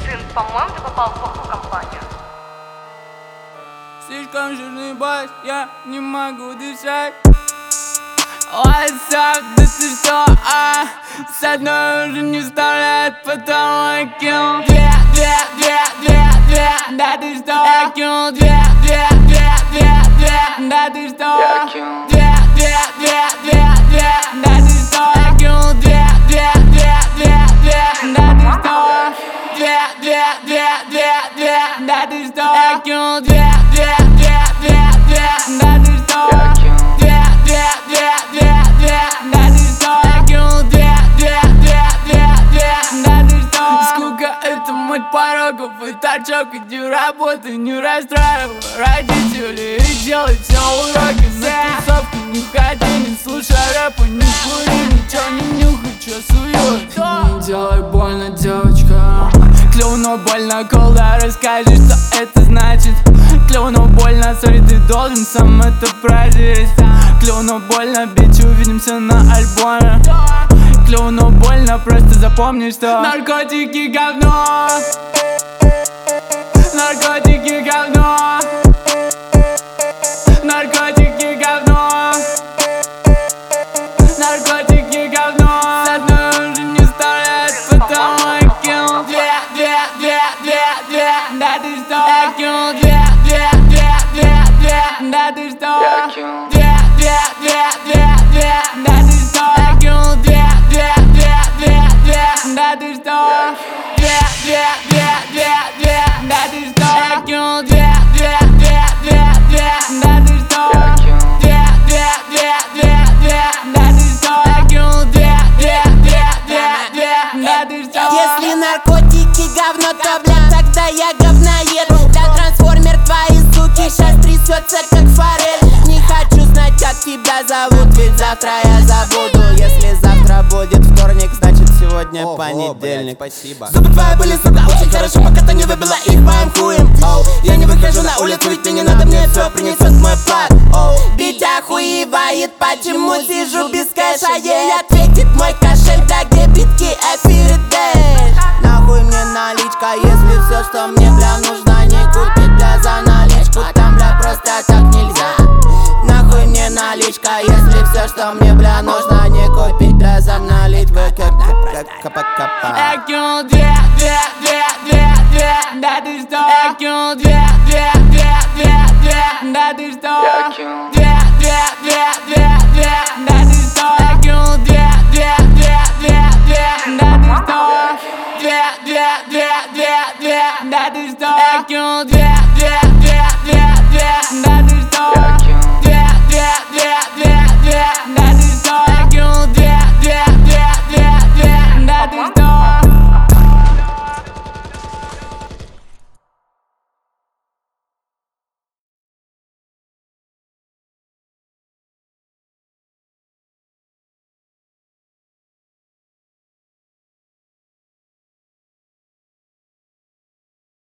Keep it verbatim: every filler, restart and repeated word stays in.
Сын, по-моему, ты попал в плохую компанию. Слишком жирный бас, я не могу дышать. What's up, да ты что, а? С одной уже не вставляет, потому я кинул две, две, две, две, две. Да ты что, я кинул две, две, две, две, две. Да ты что, я кинул две, две, две, две, две. Да ты что, я кинул две, две, две, две, две. Да ты что, две, две, две, две, две. Да ты что, я кинул две, две, две, две, две. Да ты что, я кинул две, две, две, две, две. Да ты что, я кинул две, две, две, две, две. Да ты что, скука — это мой порог, и торчок, иди в работу, не расстраивай родителей и делай все уроки. На тусовку не ходи, не слушай рэпа, не кури, ничего не нюхай, чё суёшь. Не делай больно, девочка. Клёво, но больно, колда, расскажи, что это значит. Клёво, но больно, сори, ты должен сам это проверить. Клёво, но больно, бич, увидимся на альбоме. Клёво, но больно, просто запомни, что наркотики говно. Наркотики говно. Наркотики говно. Наркотики говно. С одной уже не вставляет, потому я кинул две, две, две, две, две. Да ты что, я кинул две, две, две, две, две. Да ты что, я кинул две, две, две, две, две. Да ты что, я кинул две, две, две, две, две. Да ты что, две, две, две, две, две. Да ты что, я кинул две, две, две, две, две. Да ты что, две, две, две, две, две. Да ты что, я кинул две, две, две, две, две. Да ты что. Если наркотики говно, то, бля, тогда я говноед. Да, трансформер, твои суки сейчас трясется, как форель. Не хочу знать, как тебя зовут, ведь завтра я забуду. Если завтра будет вторник, значит сегодня Ого, понедельник. блядь, спасибо. Зубы твои были, сука, очень хорошо, пока ты не выбила их моим хуем. Оу, я не выхожу на улицу, ведь ты не надо, мне все принесет мой плат. Оу, бить охуевает, почему сижу без кэша? Ей ответит мой кошель, да где битки, эфир и дэш. Нахуй мне наличка, если все, что мне, бля, нужно, не купить, бля, за наличку. Там, бля, просто так нельзя. Нахуй мне наличка, если все, что мне, бля, нужно, не купить, бля, за наличку. Я кинул две, две, две, две, две. Да ты что, я кинул две, две, две, две, две. Да ты что, я кинул две, две, две, две, две. Да ты что, я кинул две, две, две, две, две. Да ты что, две, две, две, две, две. Да ты что, я кинул две, две,